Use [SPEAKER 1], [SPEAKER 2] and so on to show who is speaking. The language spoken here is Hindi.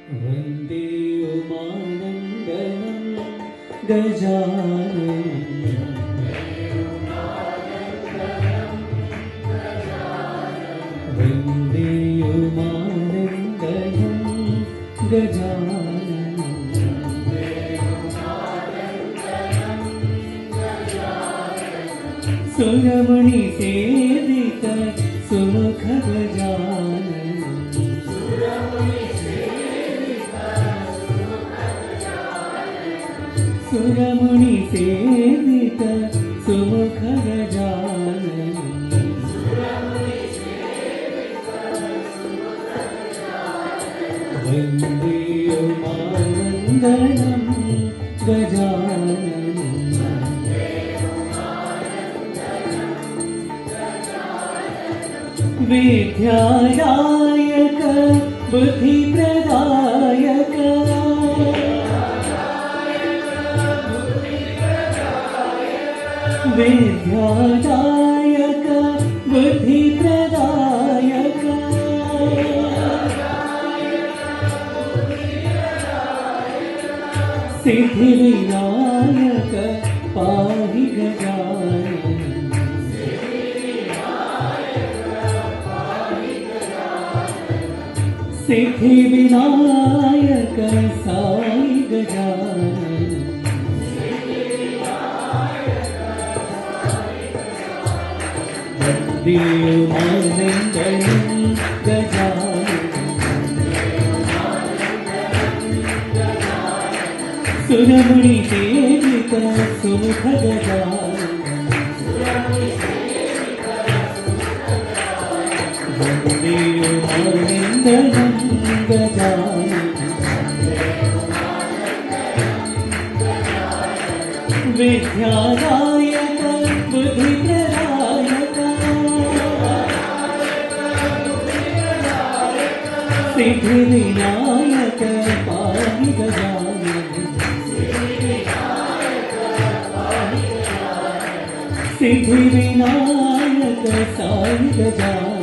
[SPEAKER 1] वन्दे उमानन्दनं गजाननं वन्दे उमानन्दनं गजाननं सुरमणिसेवित सुमुख गजाननं सुरमणिसेवित सुमुख गजाननं वन्दे उमानन्दनं गजाननं विद्यादायक बुद्धिप्रदायक विद्यादायक बुद्धिप्रदायक सिद्धिविनायक पाहि गजाननं सिद्धिविनायक साई गजानन वन्दे उमानन्दनं गजाननं सुरमणिसेवित सुमुख गजानन वन्दे उमानन्दनं गजाननं विद्यादायक बुद्धिप्रदायक सिद्धिविनायक पाहि गजाननं सिद्धिविनायक साई गजानन